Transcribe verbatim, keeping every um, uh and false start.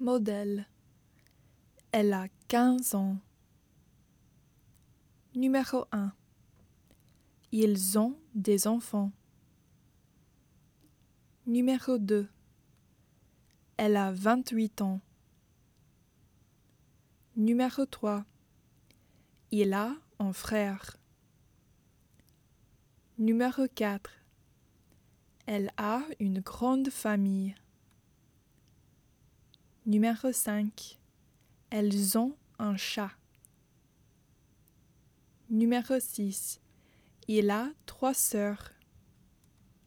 Modèle. Elle a quinze ans. Numéro un. Ils ont des enfants. Numéro deux. Elle a vingt-huit ans. Numéro trois. Il a un frère. Numéro quatre. Elle a une grande famille. Numéro cinq. Elles ont un chat. Numéro six. Il a trois sœurs